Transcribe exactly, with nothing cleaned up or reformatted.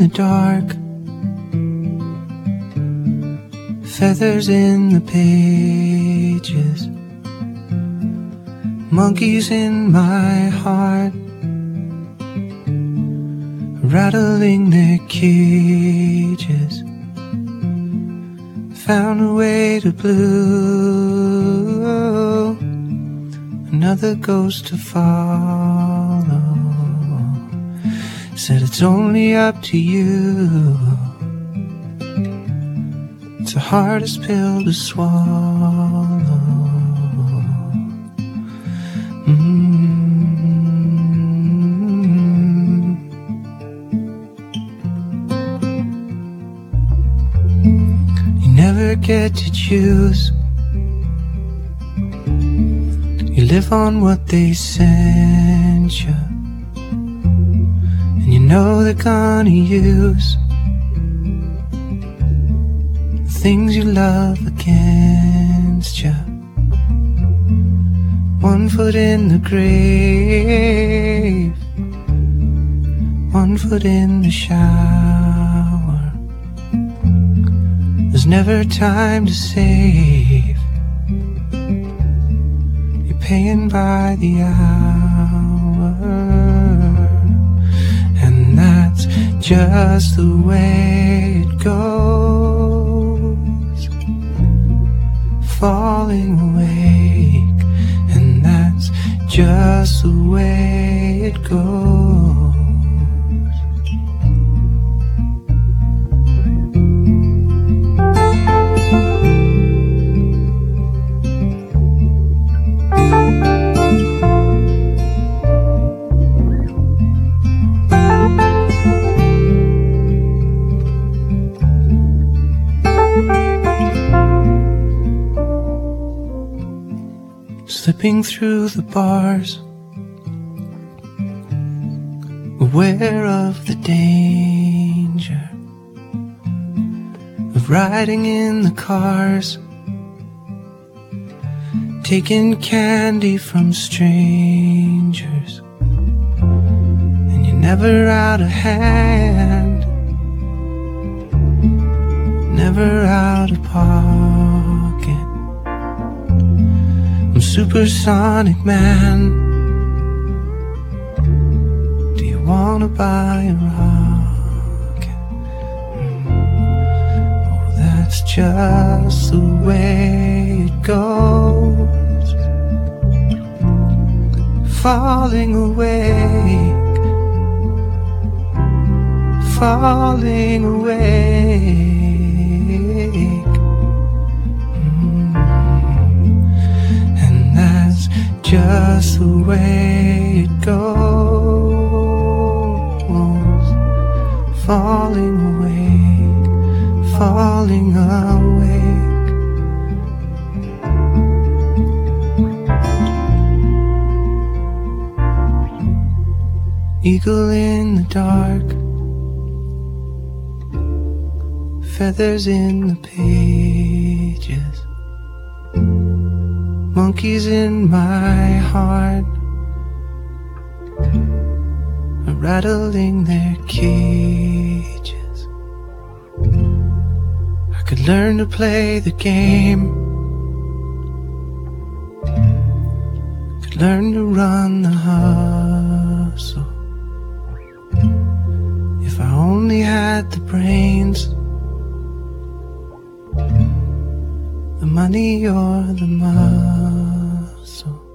the dark, feathers in the pages, monkeys in my heart, rattling their cages. Found a way to blue, another ghost to follow. Said it's only up to you. It's the hardest pill to swallow. Mm-hmm. You never get to choose. You live on what they send you, and you know they're gonna use the things you love against you. One foot in the grave, one foot in the shower. There's never time to save. You're paying by the hour, and that's just the way it goes. Falling awake, and that's just the way it goes. Slipping through the bars, aware of the danger of riding in the cars, taking candy from strangers, and you're never out of hand, never out of pocket. I'm supersonic man. Do you wanna buy a rocket? Mm. Oh, that's just the way it goes. Falling awake, falling awake. Just the way it goes. Falling awake, falling awake. Eagle in the dark, feathers in the pages, monkeys in my heart are rattling their cages. I could learn to play the game, could learn to run the hustle, if I only had the brains, the money or the muscle.